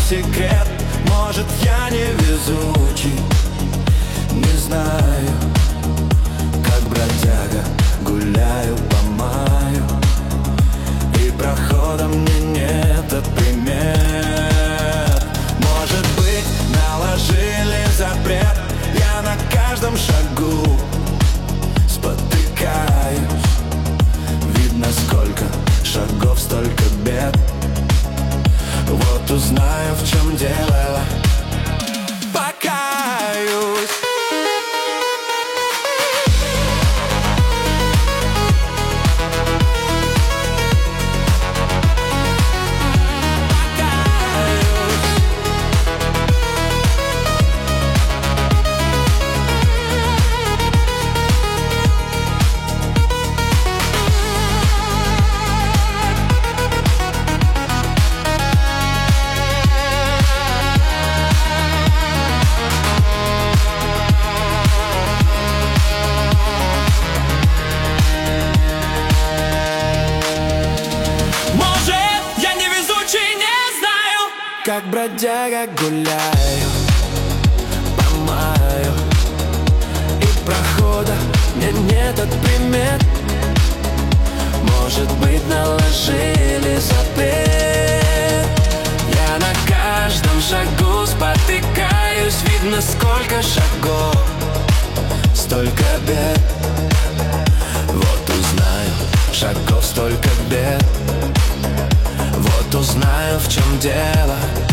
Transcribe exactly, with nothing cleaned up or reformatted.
секрет. Может, я невезучий, не знаю. Как бродяга гуляю по маю, и прохода мне нет примет. Может быть, наложили запрет, я на каждом шагу спотыкаюсь. Видно, сколько шагов, столько бед. Вот узнаю, в чем дело, покаюсь. Как бродяга гуляю по маю, и прохода мне нет от примет. Может быть, наложили запрет. Я на каждом шагу спотыкаюсь. Видно, сколько шагов, столько бед. Вот узнаю, шагов столько бед. Вот узнаю, в чем дело.